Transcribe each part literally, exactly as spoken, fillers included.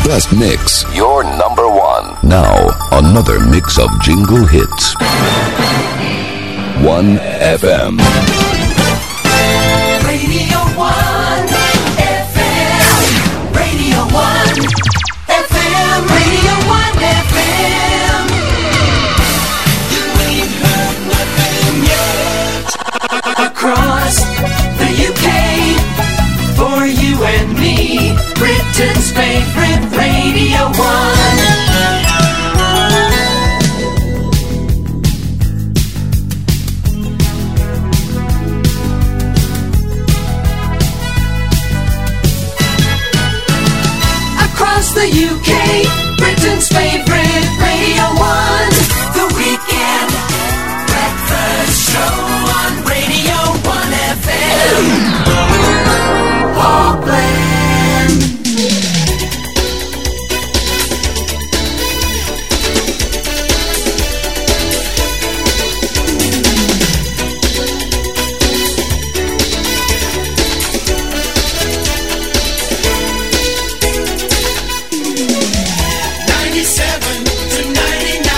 best mix. Your number one. Now, another mix of jingle hits. one F M. Radio one F M. Radio one F M. Radio one F M. You ain't heard nothing yet. Across the U K, for you and me, Britain's favorite Radio one. The U K, Britain's favorite Radio one. The Weekend Breakfast Show on Radio one F M. Paul Glenn. ninety-seven to ninety-nine.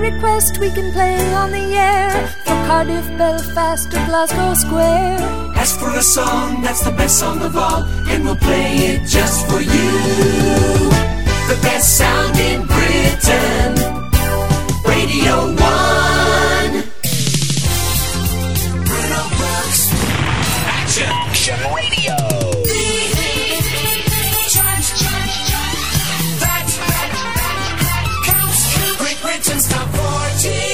request we can play on the air for Cardiff, Belfast or Glasgow Square. Ask for a song that's the best song of all, and we'll play it just for you. The best sound in Britain, Radio One. Bruno Brooks. Action. Action Radio. Charge, charge, charge. That, that, that counts. Great Britain's top forty.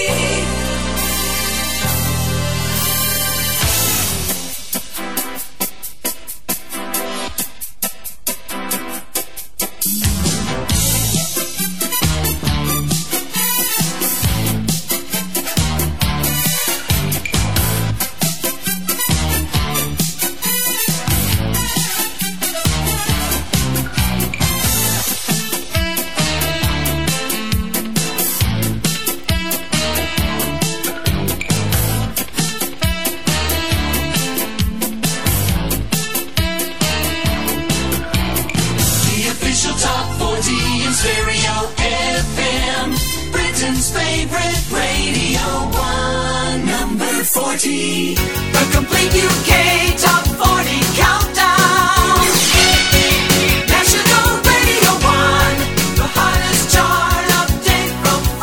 The complete U K Top forty Countdown. National Radio one, the hottest chart update from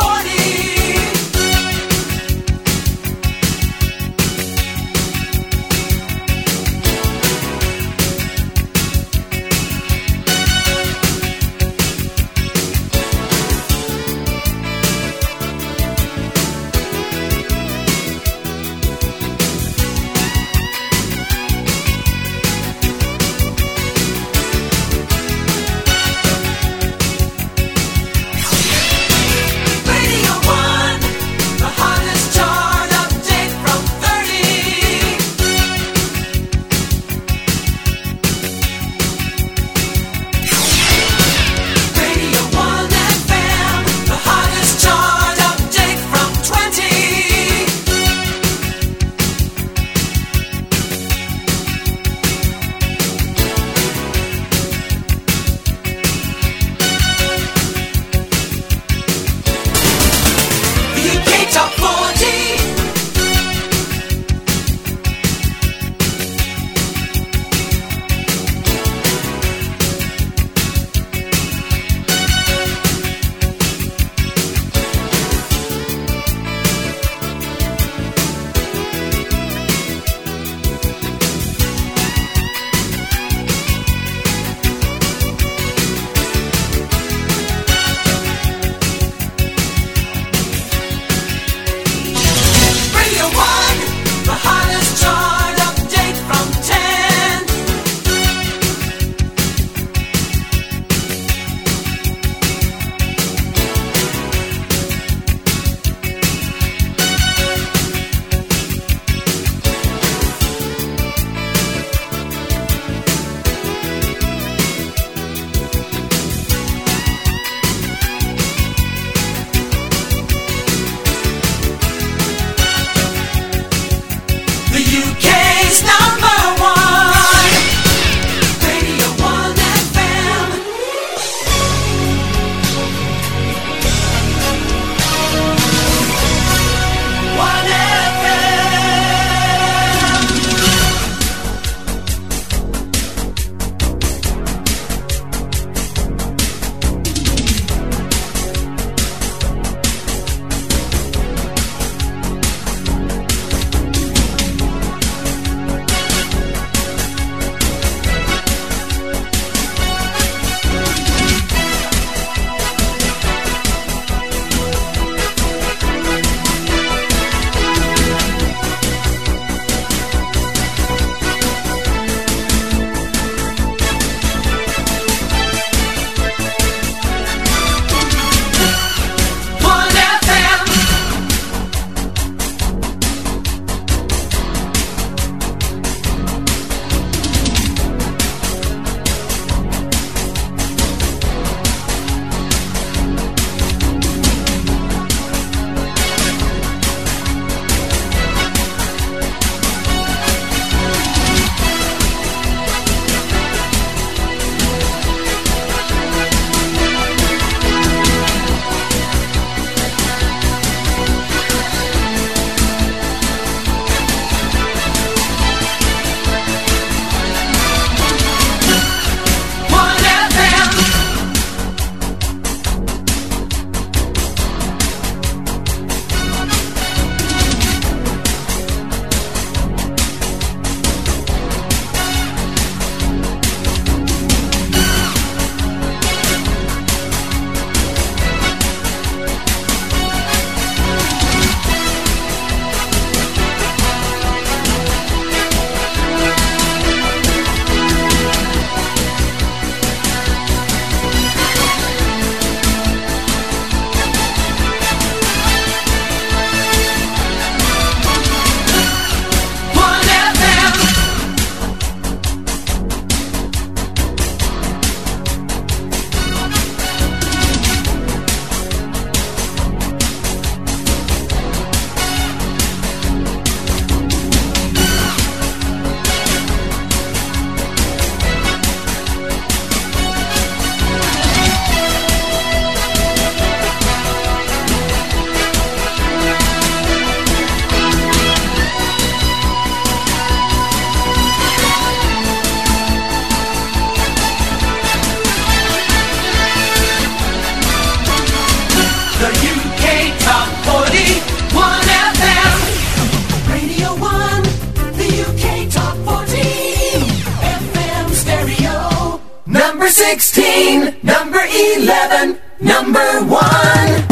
thirteen, number eleven, number one.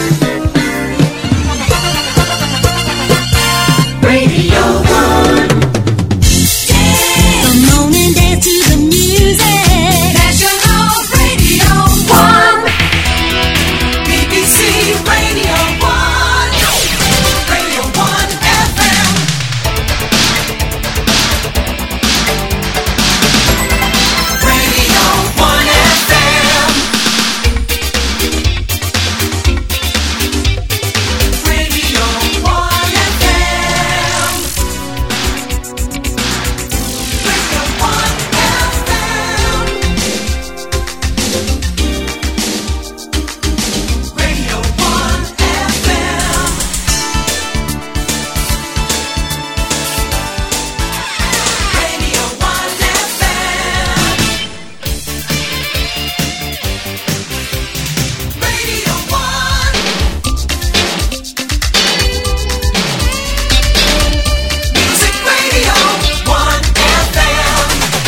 Radio One. Come on and dance to the music. National Radio One. B B C Radio One. Radio One F M. Radio One F M. Radio One F M. Radio One F M. Radio One F M. Radio One F M. Radio One. Music Radio One F M.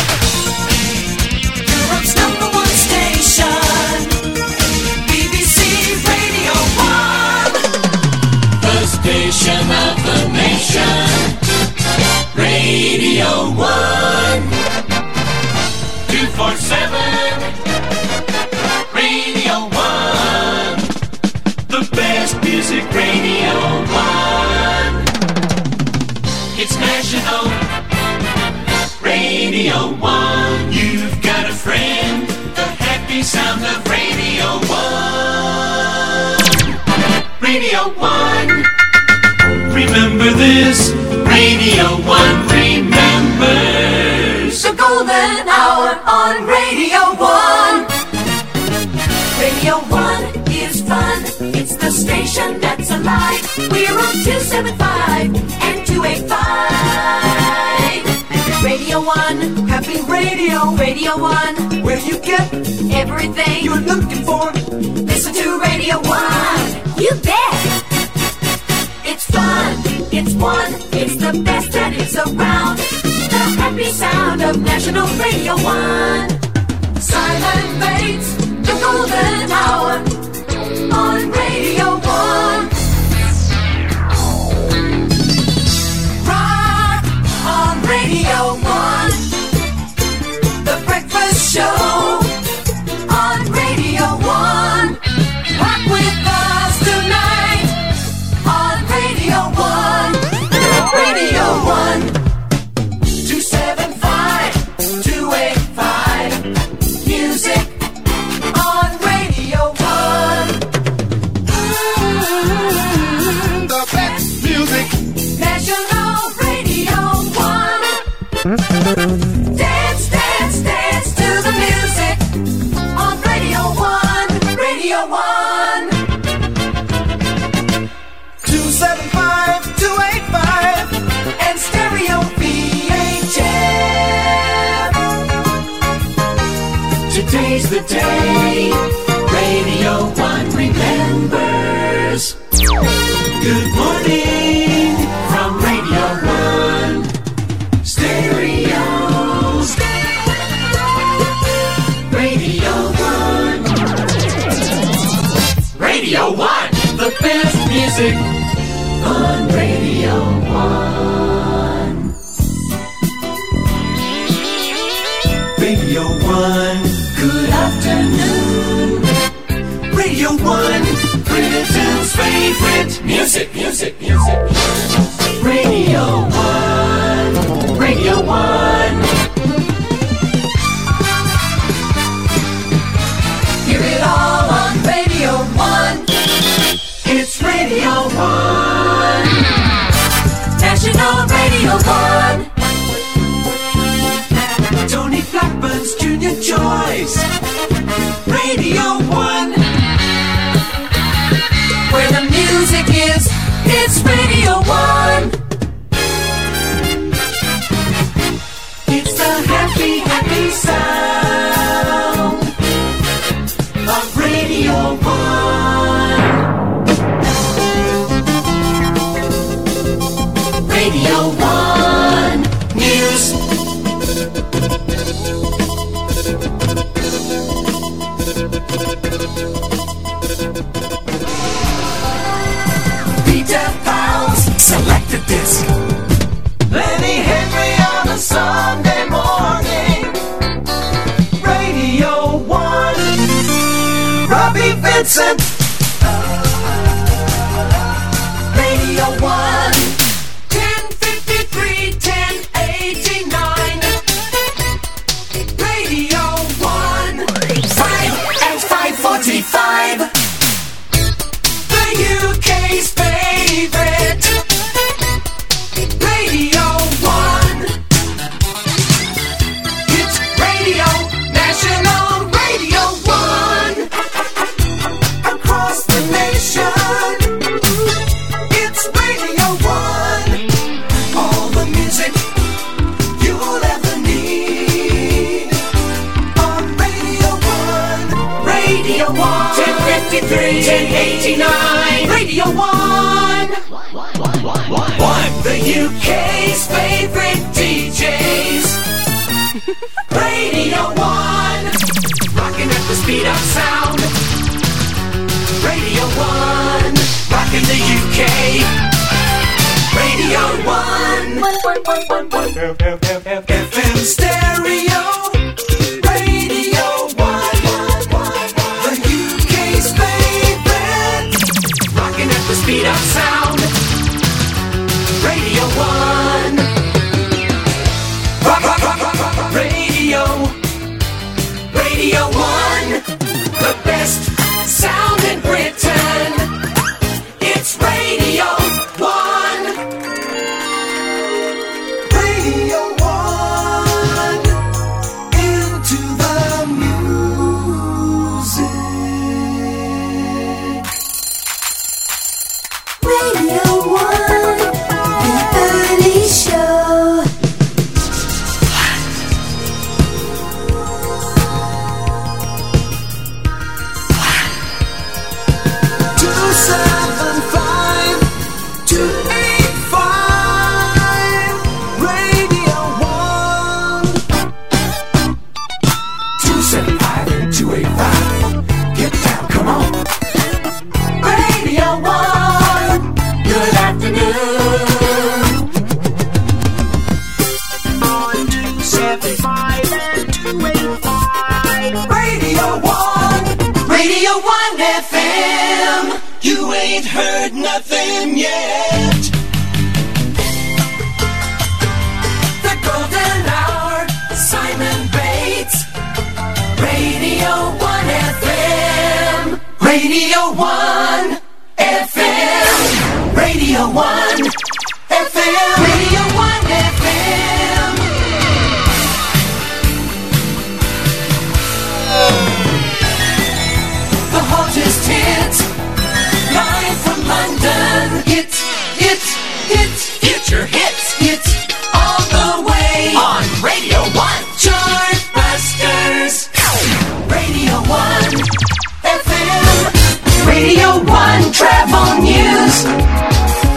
Europe's number one station. B B C Radio One. The station of the nation. Radio One. two forty-seven. Radio One. The best music Radio One. It's national. Radio One. You've got a friend. The happy sound of Radio One. Radio One. Remember this. Radio One remembers. The golden hour on Radio One. Radio One is fun. It's the station that's alive. We're on two seventy-five and two eighty-five. Radio One, happy radio. Radio One, where you get everything you're looking for. Listen to Radio One. You bet. It's fun. It's one. It's the best that is around. The happy sound of National Radio One. Silent Bates, the golden hour on Radio One. Rock on Radio One. The Breakfast Show on Radio One. Rock with us tonight on Radio One. Radio One. two seventy-five, two eighty-five. Music on Radio One. Mm, the best music. National Radio One. Dance, dance, dance to the music on Radio One. Radio One. two seventy-five, two eighty-five. And stereo V H F. Today's the day. Radio One remembers. Good morning from Radio One. Stereo. Radio One. Radio One. The best music on Radio One. Radio One. Good afternoon. Radio One. Britain's favorite music, music, music. Radio One. Radio One. Hear it all on Radio One. It's Radio One. National Radio One. Tony Blackburn's Junior Choice. Radio One. Where the music is, it's Radio One. It's the happy, happy sound of Radio One. Radio One News. Vincent. Radio one. ten fifty-three, ten eighty-nine. Radio one. five and five forty-five. The U K's favorite. Radio one. It's Radio National Radio one. Across the nation. It's Radio one. All the music you'll ever need. On Radio one. Radio one. ten fifty-three, ten eighty-nine. Radio one. One. The U K's favorite D Js. Radio one. Rocking at the speed of sound. Radio one. Rocking the U K. Radio one. F M stereo. Radio one. The U K's favorite. Rocking at the speed of sound. Radio one. Rock, rock, rock, rock, rock, rock. Radio. Radio one. The best sound in Britain. It's Radio one. Radio one. Into the music. Radio one, the early show. Two seven five, two eight five. Radio one. Two seven five and two eight five. Get down, come on. Radio one. Good afternoon. On two seven five and two eight five. Radio one. Radio one F M. You ain't heard nothing yet. The Golden Hour, Simon Bates. Radio one F M. Radio one F M. Radio one F M. Radio one F M. The hottest hits, live from London. Hits, hits, hits, hits your hits, hits all the way on Radio one. Chartbusters. Radio one F M. Radio one Travel News.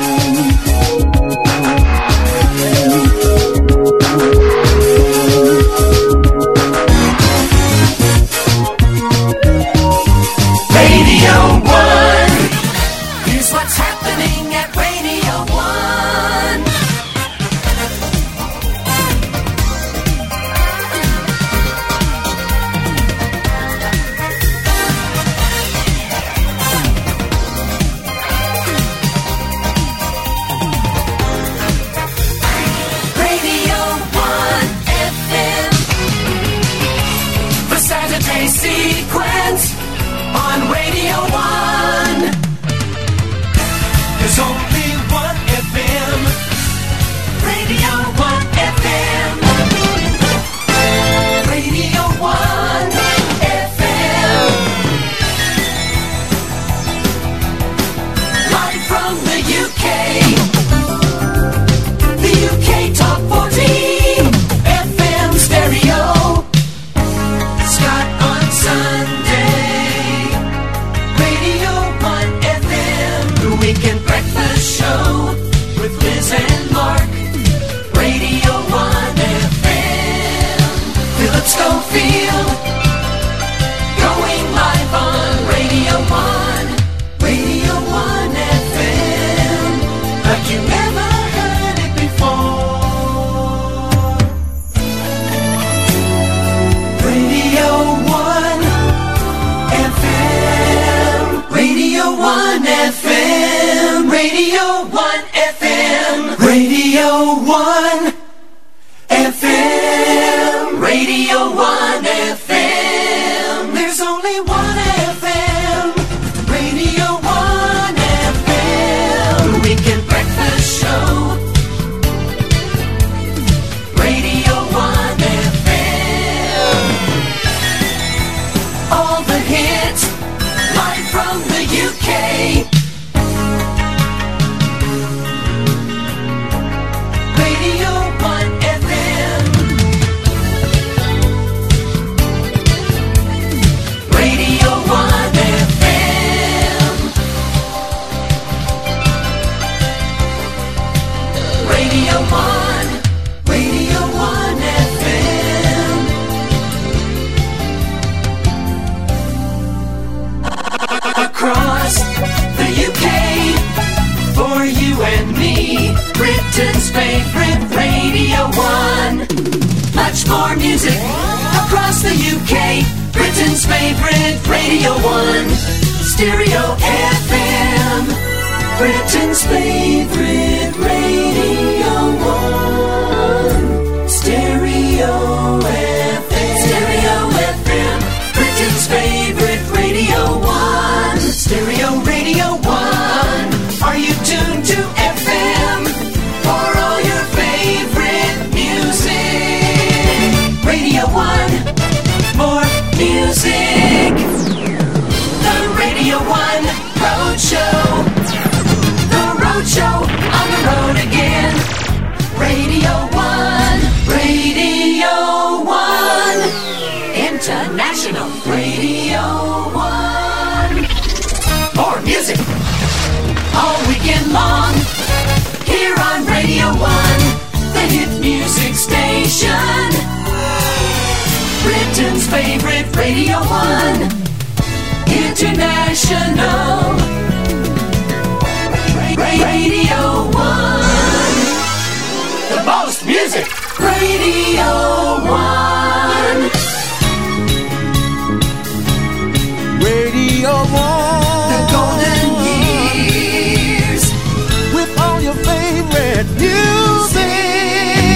Radio one. Here's what's happening at Radio one. Radio one F M. The Saturday sequence on Radio one. There's only one F M. Radio one F M. Radio one F M. Live from the U K. The U K Top forty. F M stereo. Scott on Sunday. Radio one F M. The Weekend Breakfast Show with Liz and Mark. Radio one F M. Philip Schofield. Going live on Radio one. Radio one F M. Like you never heard it before. Radio one F M. one F M, Radio one F M, Radio one F M, Radio one F M. There's only one F M, Radio one F M. The Weekend Breakfast Show, Radio one F M. All the hits, live from the U K. Radio one F M. Radio one F M. Radio one. Radio one F M. Across the U K, for you and me, Britain's favorite Radio one. Much more music across the U K, Britain's favorite Radio one. Stereo F M, Britain's favorite Radio one. Stereo F M, Stereo F M, Britain's favorite Radio one. Stereo Radio one. Are you tuned to F M for all your favorite music? Radio one, more music. The Radio one Road Show. The Road Show, on the road again. Radio one, Radio one. International Radio one. More music all weekend long, here on Radio one, the hit music station. Britain's favorite Radio one, international Radio one. The most music, Radio one. Radio one. The golden years, with all your favorite music.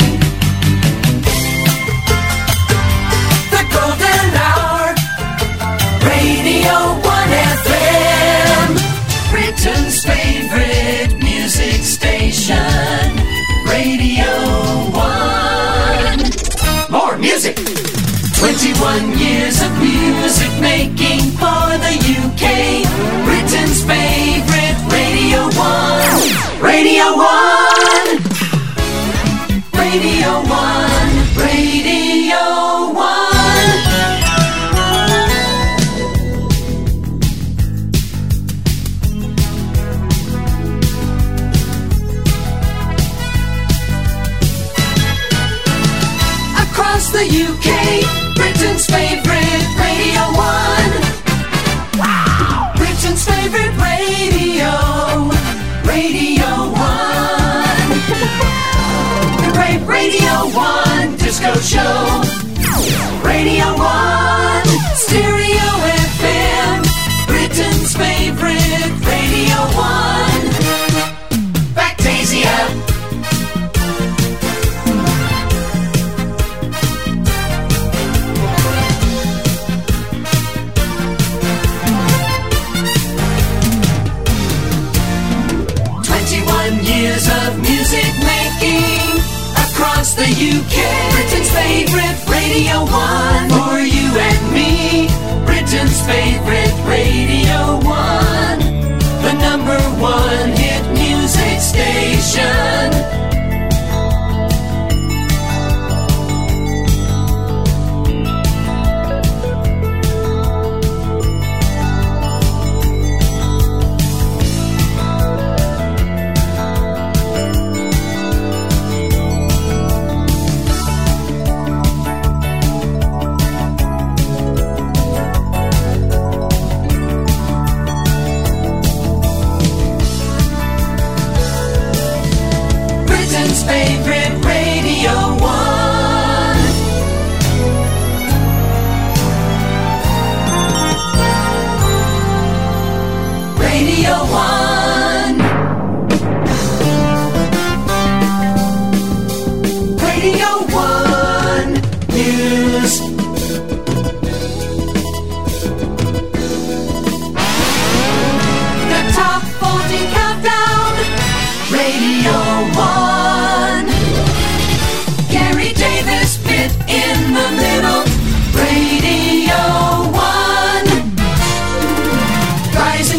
the golden hour, Radio one F M, Britain's favorite music station. Radio one. More music. twenty-one years of music making for the U K. Britain's favorite Radio one. Radio one. Radio one. Radio one. Across the U K, Britain's favorite Radio one. Wow! Britain's favorite radio, Radio one. The great Radio one disco show, Radio one. Stereo F M, Britain's favorite Radio one. Factasia. Years of music making across the U K. Britain's favorite Radio one. For you and me, Britain's favorite Radio one. The number one hit music station.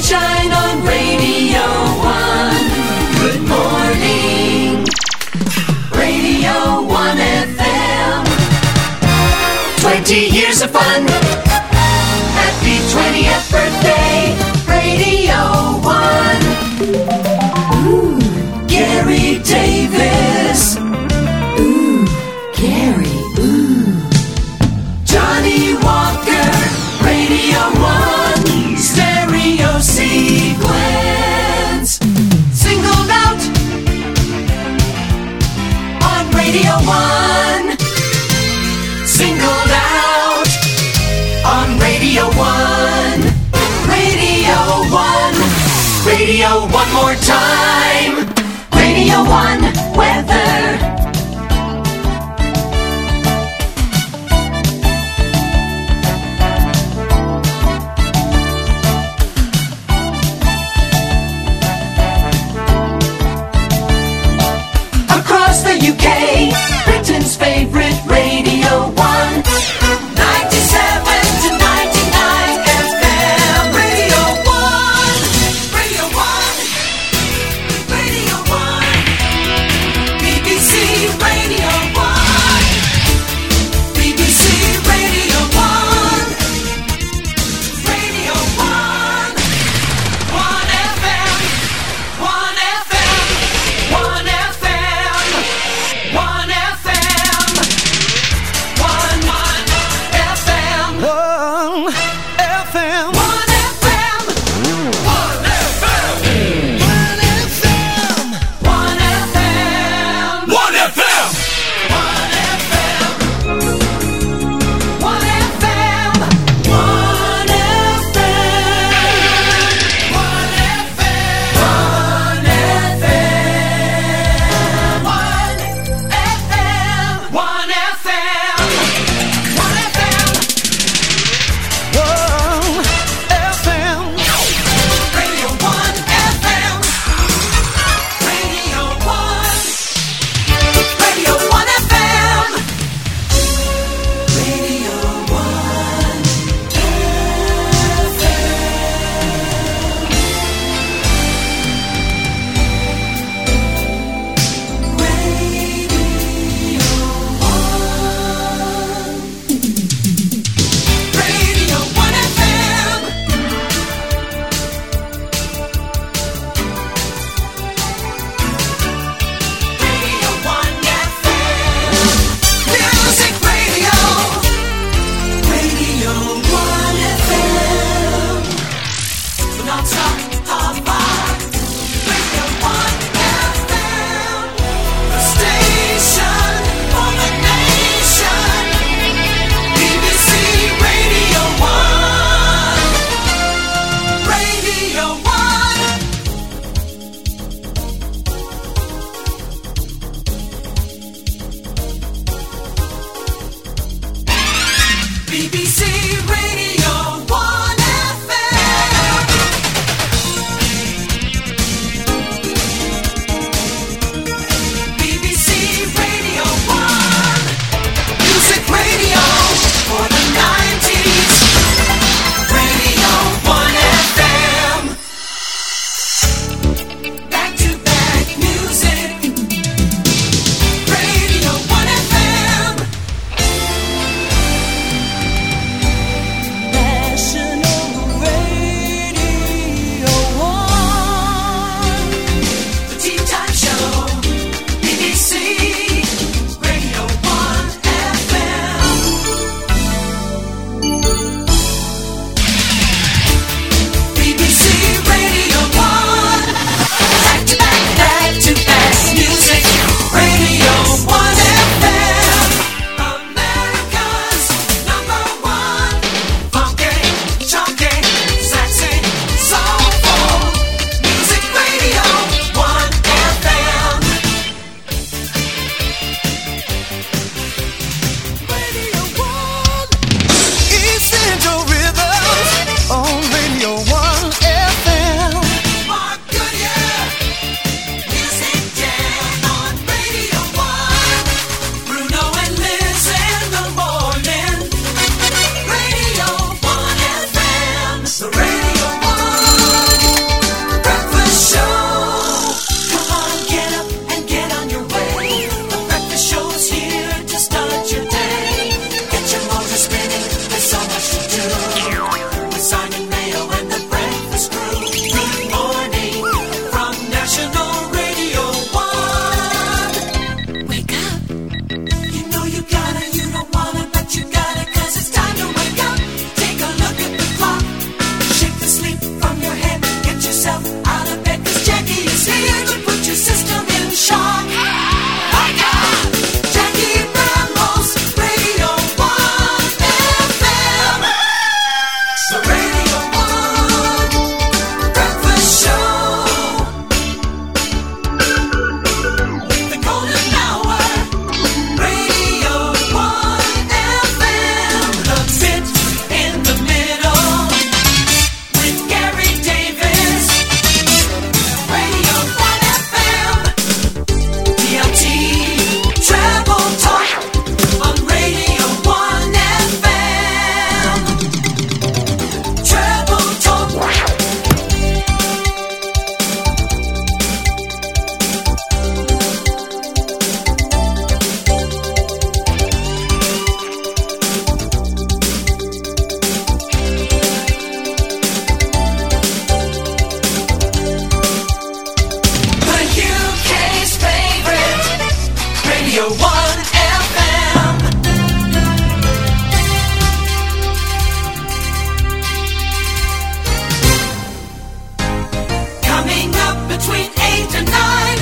sunshine on Radio one. Good morning, Radio one F M. Twenty years of fun. Happy twentieth birthday, Radio one. Ooh, Gary Davis. Ooh, Gary. Ooh. Johnny Walker, Radio one. Stereo sequence. Singled out on Radio one. Singled out on Radio one. Radio one. Radio one more time. Radio one weather. Across the U K, Britain's favorite Radio one. ninety-seven to ninety-nine F M. Radio one. Radio one. Radio one. between eight and nine.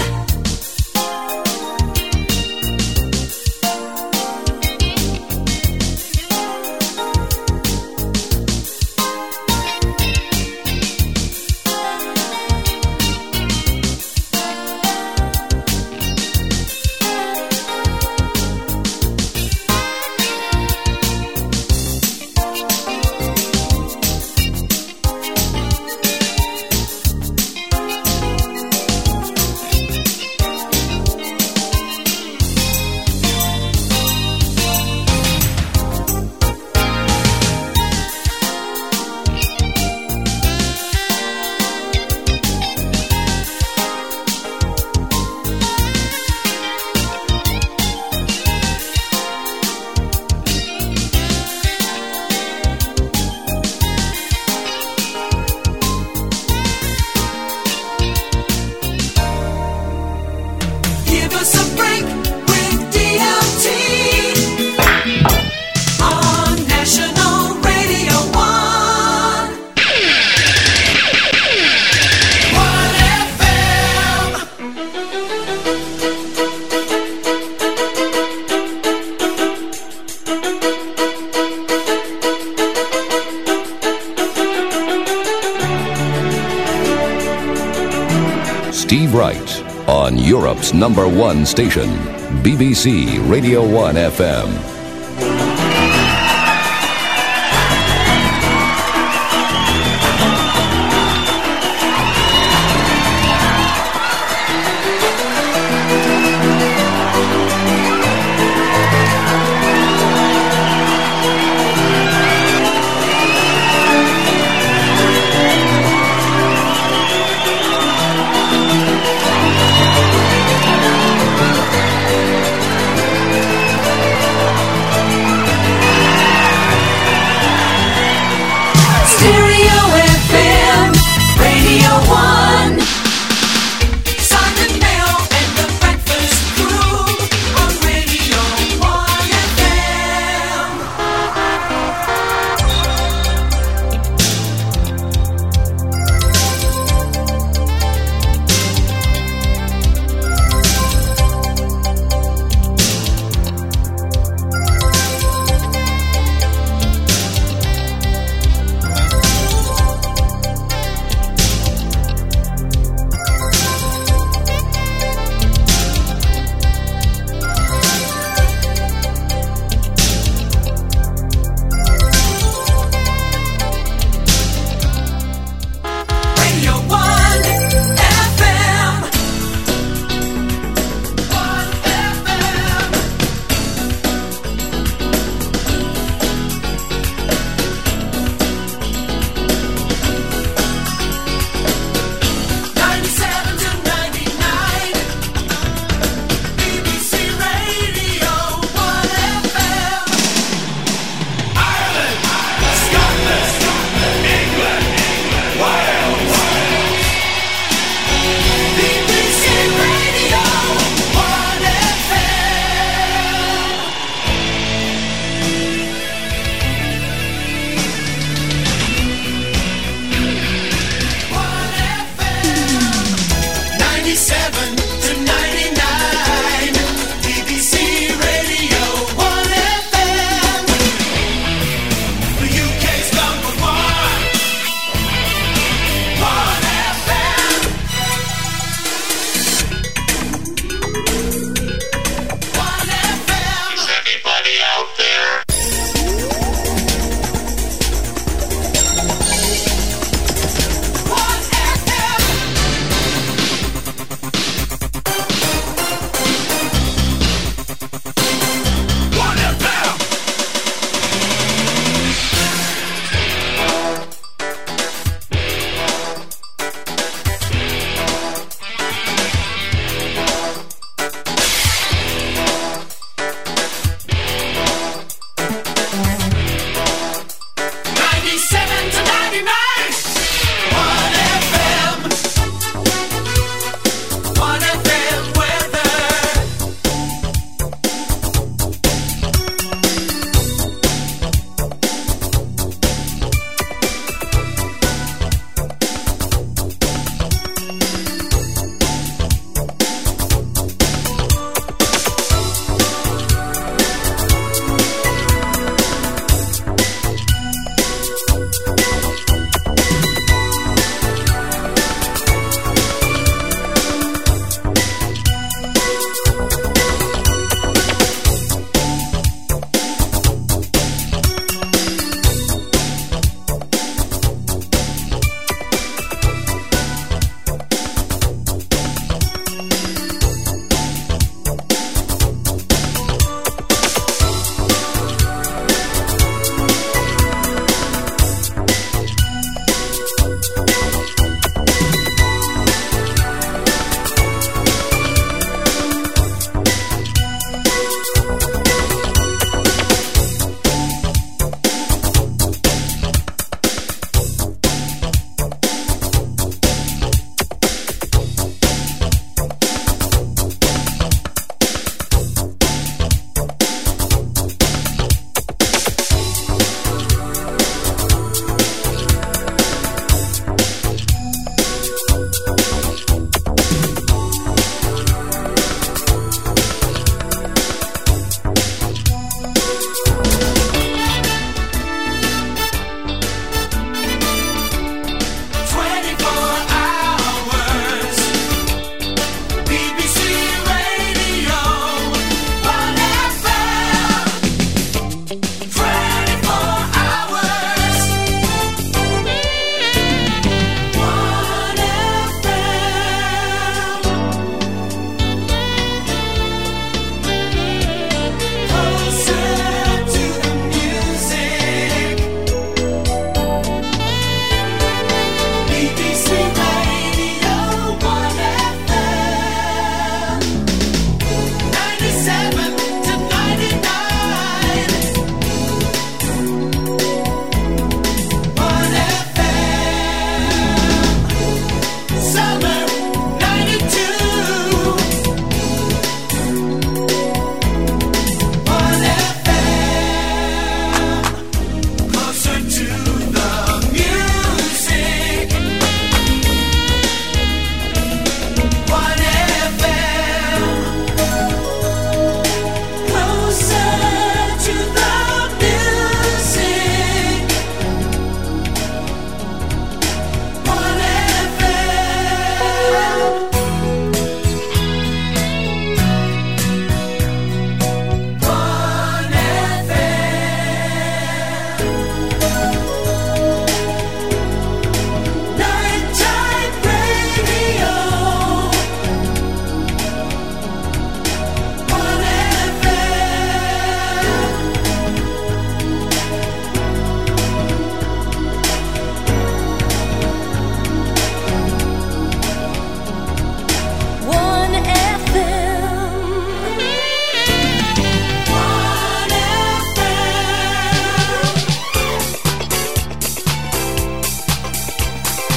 Steve Wright on Europe's number one station, B B C Radio one F M.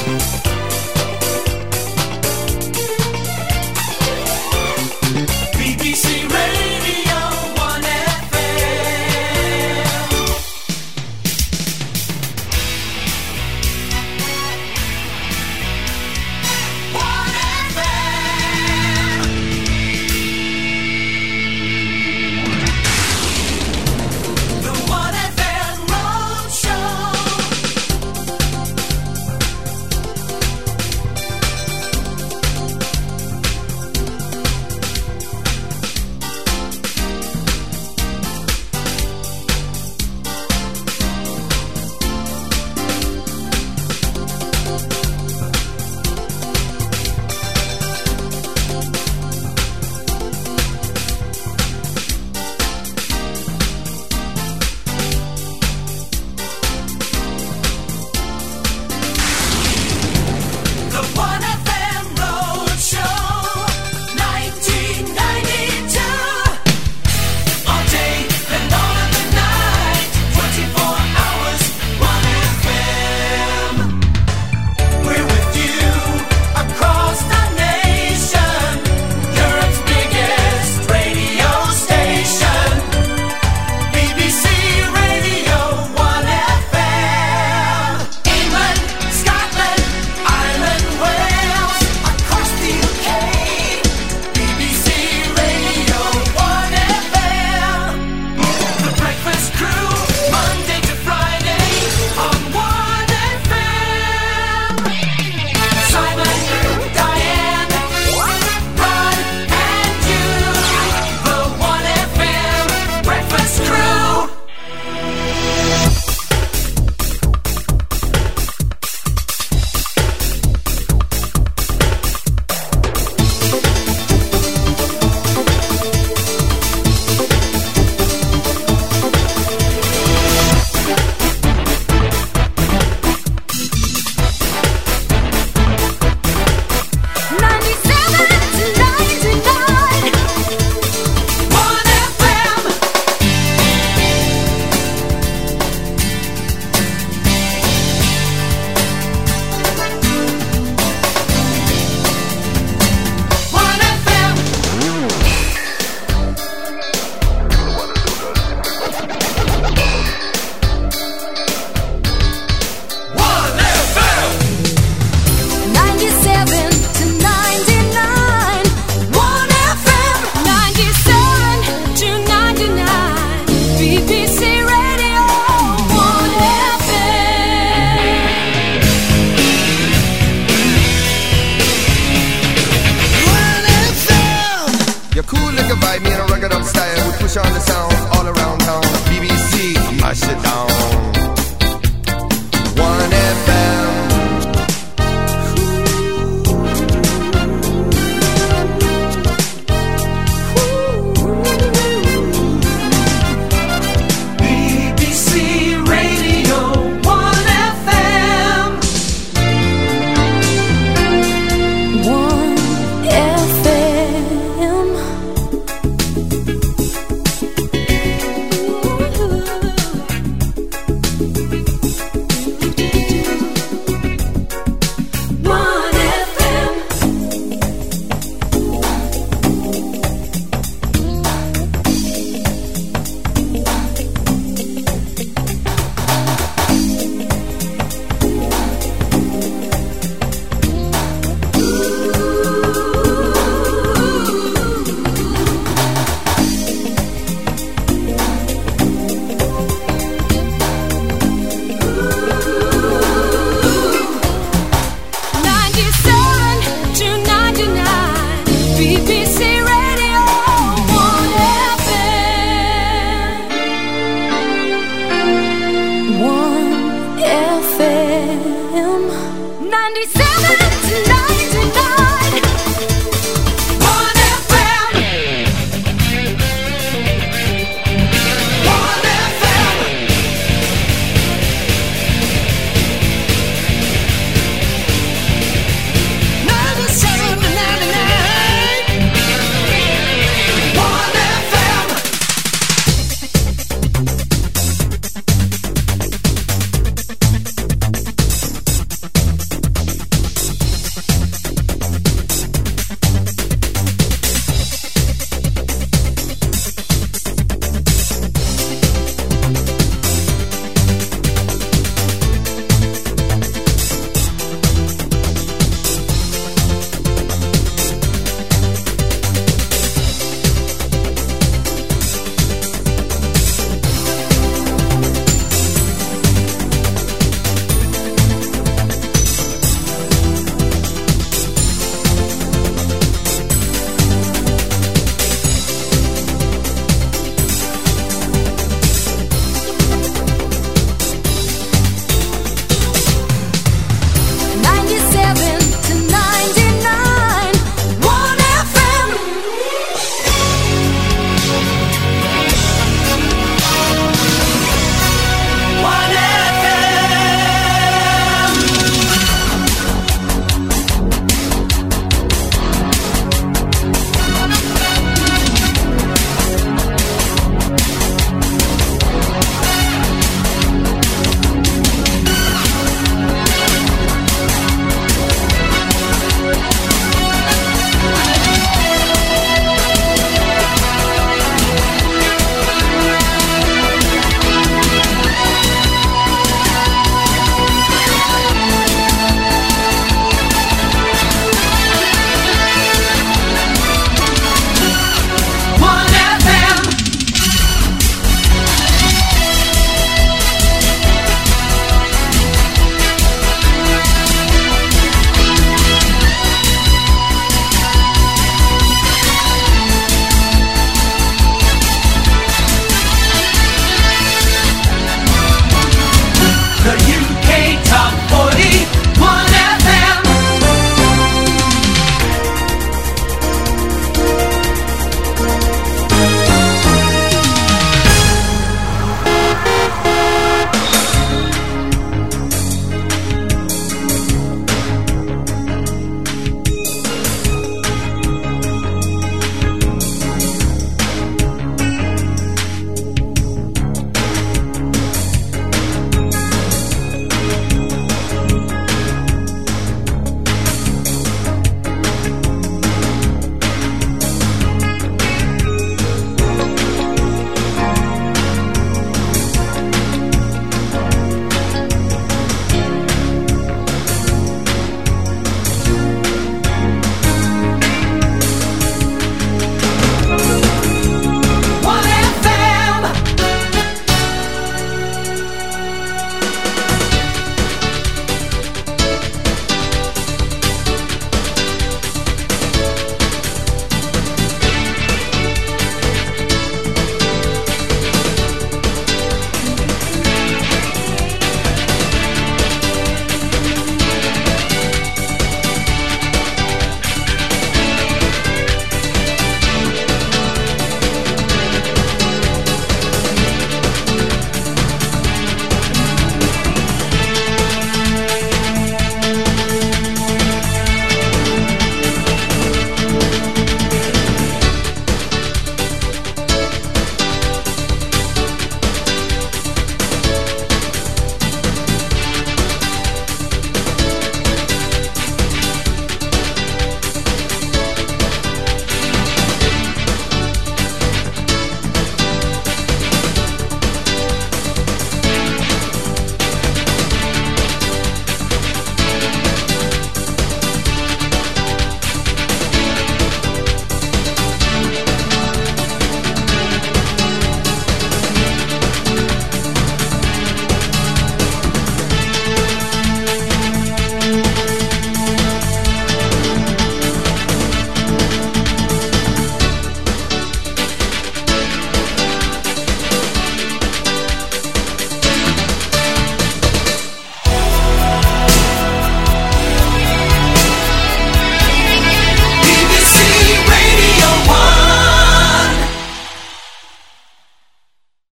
ninety-seven to